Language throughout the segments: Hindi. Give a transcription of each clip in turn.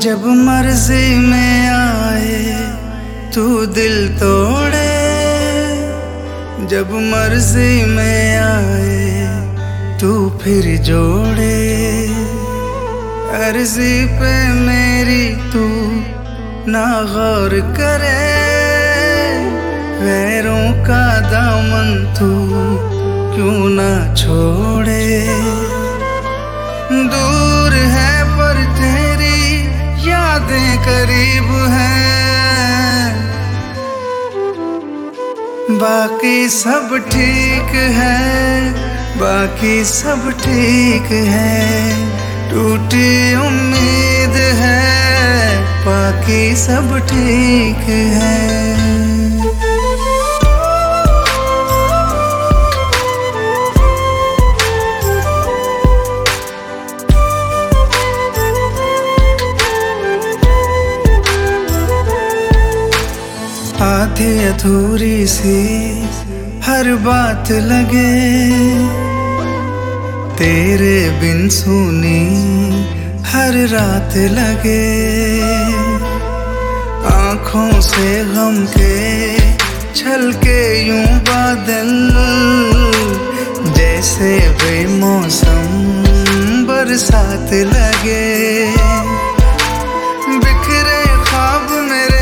जब मर्जी में आए तू दिल तोड़े, जब मर्जी में आए तू फिर जोड़े। अर्जी पे मेरी तू ना गौर करे, गैरों का दामन तू क्यों ना छोड़े। दूर है पर तेरी यादें करीब हैं, बाकी सब ठीक है, बाकी सब ठीक है। टूटी उम्मीद है, बाकी सब ठीक है। आधी अधूरी सी हर बात लगे, तेरे बिन सुनी हर रात लगे। आँखों से गम के छलके यूं बादल, जैसे बेमौसम बरसात लगे। बिखरे ख्वाब मेरे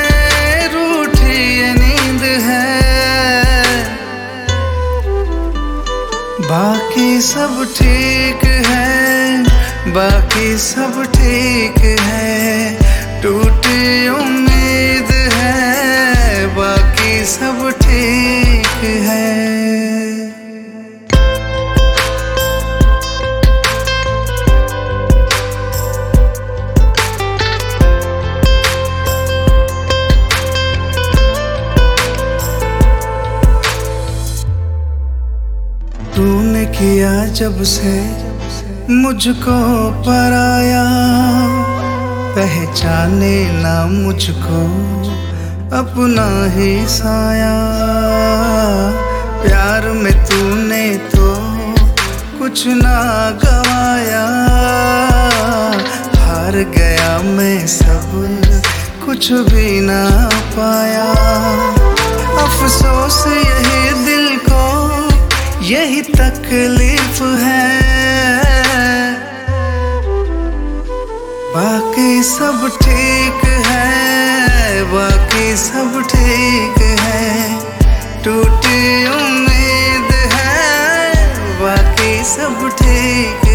बाकी सब ठीक है, बाकी सब ठीक है। टूटी उम्मीद है, बाकी सब ठीक है। तूने किया जब से मुझको पराया, पहचाने ना मुझको अपना ही साया। प्यार में तूने तो कुछ ना गवाया, हार गया मैं सब कुछ भी ना पाया। अफसोस यही दिल को यही तकलीफ है, बाकी सब ठीक है, बाकी सब ठीक है। टूटी उम्मीद है, बाकी सब ठीक है।